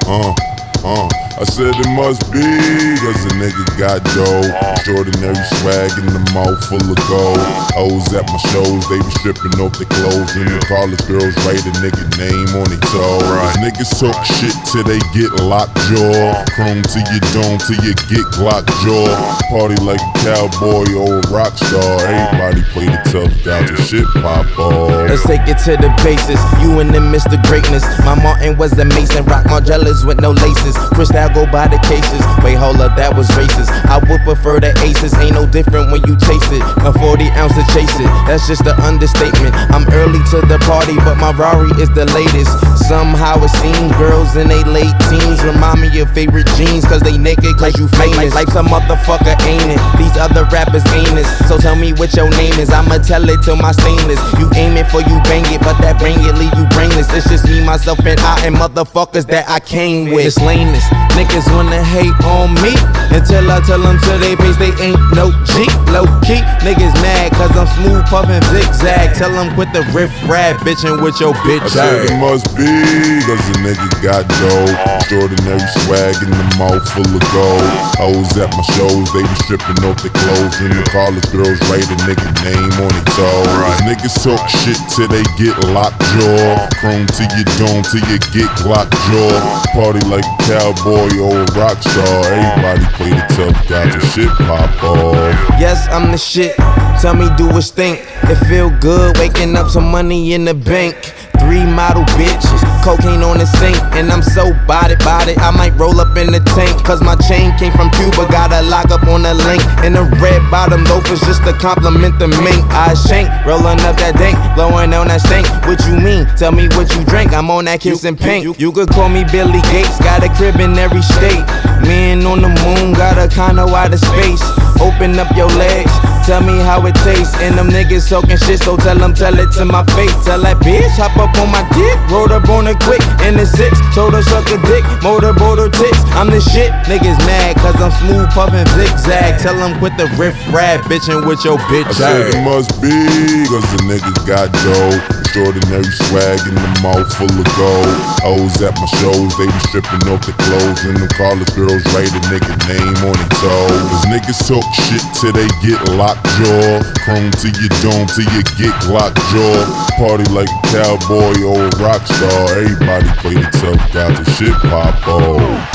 I said it must be, cause a nigga got dough. Extraordinary swag in the mouth full of gold. Hoes at my shows, they be stripping off their clothes. And the college girls write a nigga name on their toe. Niggas talk shit till they get locked jaw. Chrome to your dome till you get Glock jaw. Party like a cowboy or a rock star. Everybody play the tough guy till shit pop off. Let's take it to the basis, you and them Mr. Greatness. My Martin was a Mason, rock Margellas with no laces. Cristal go by the cases, wait hold up, that was racist. I would prefer the aces, ain't no different when you chase it. A 40 ounce to chase it, that's just an understatement. I'm early to the party, but my Rari is the latest. Somehow it seems girls in they late teens remind me of favorite jeans, cause they naked cause you famous. Like some motherfucker ain't it, these other rappers ain't it. So tell me what your name is, I'ma tell it till my stainless. You aim it for you bang it, but that bang it leave you brainless. It's just me, myself, and I, and motherfuckers that I came with. It's lameness, niggas wanna hate on me until I tell them to they face they ain't no G. Low key, niggas mad cause I'm smooth puffin' zigzag. Tell them quit the riff rap bitchin' with your bitch. I said it must be, cause a nigga got dough. Extraordinary swag in the mouth full of gold. Hoes at my shows, they be stripping off their clothes. And the college girls write a nigga name on their toe. Niggas talk shit till they get locked jaw. Chrome to your dome till you get Glock jaw. Party like a cowboy or a rock star. Everybody play the tough guy till shit pop off. Yes, I'm the shit, tell me do a stink. It feel good waking up some money in the bank. 3 model bitches, cocaine on the sink. And I'm so bodied, I might roll up in the tank. Cause my chain came from Cuba, got a lock up on the link. And the red bottom loafers just to compliment the mink. I shank, rolling up that dank, blowing on that stank. What you mean? Tell me what you drink, I'm on that Kiss and Pink. You could call me Billy Gates, got a crib in every state. Man on the moon, got a condo out of space. Open up your legs, tell me how it tastes. And them niggas talking shit, so tell it to my face. Tell that bitch, hop up on my dick, rolled up on it quick. In the 6, told her suck a dick, motorboat her tits. I'm the shit, niggas mad, cause I'm smooth puffin' zigzag. Tell them quit the riff rap bitchin' with your bitch. I said it must be, cause the nigga got dough. Extraordinary swag in the mouth full of gold. Hoes at my shows, they be stripping off their clothes. And the college girls write a nigga name on their toe. Cause niggas talk shit till they get locked jaw. Chrome to your dome till you get Glock jaw. Party like a cowboy or a rock star. Everybody play the tough guy till shit pop off.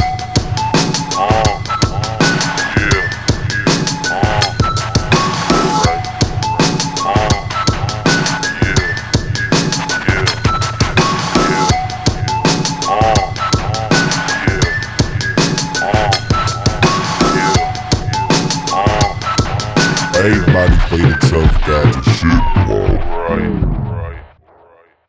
Everybody play the tough guy to shit, alright.